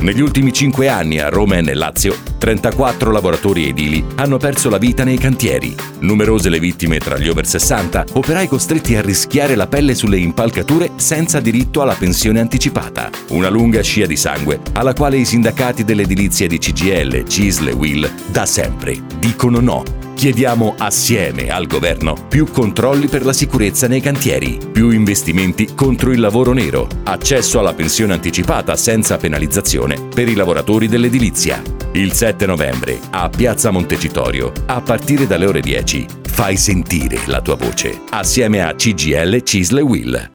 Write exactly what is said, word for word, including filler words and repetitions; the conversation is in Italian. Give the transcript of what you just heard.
Negli ultimi cinque anni a Roma e nel Lazio, trentaquattro lavoratori edili hanno perso la vita nei cantieri. Numerose le vittime tra gli over sessanta, operai costretti a rischiare la pelle sulle impalcature senza diritto alla pensione anticipata. Una lunga scia di sangue alla quale i sindacati dell'edilizia di C G I L, C I S L e U I L da sempre dicono no. Chiediamo assieme al governo più controlli per la sicurezza nei cantieri, più investimenti contro il lavoro nero, accesso alla pensione anticipata senza penalizzazione per i lavoratori dell'edilizia. Il sette novembre a Piazza Montecitorio, a partire dalle ore dieci, fai sentire la tua voce assieme a C G I L, C I S L e U I L.